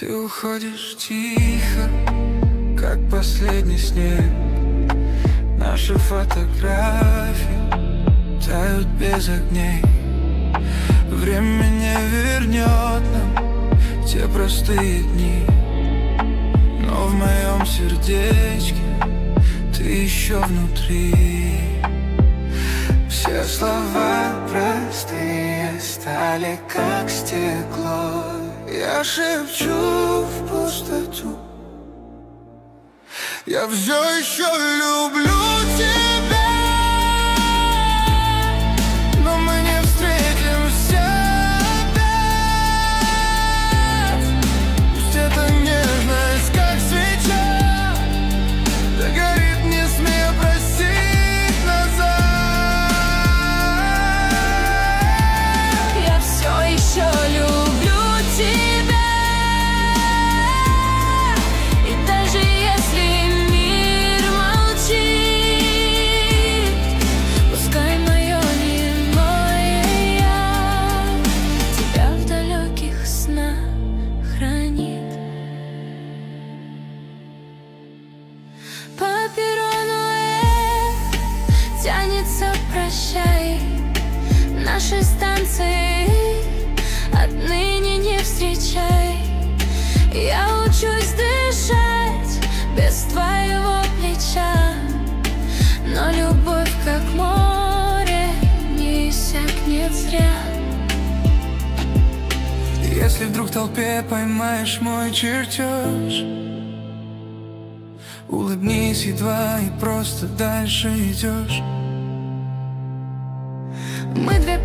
Ты уходишь тихо, как последний снег. Наши фотографии тают без огней. Время не вернет нам те простые дни, но в моем сердечке ты еще внутри. Все слова простые стали как стекло. Я шепчу в пустоту: я все еще люблю тебя, но мы не встретимся опять. Пусть эта нежность, как свеча, догорит, не смея просить назад. Я все еще люблю тебя, и даже если мир молчит, пускай мое немое я тебя в далеких снах хранит. По перрону тянется прощай. Наши станции отныне не встречай. Я учусь дышать без твоего плеча, но любовь, как море, не иссякнет зря. Если вдруг в толпе поймаешь мой чертеж, улыбнись едва и просто дальше идешь. Мы две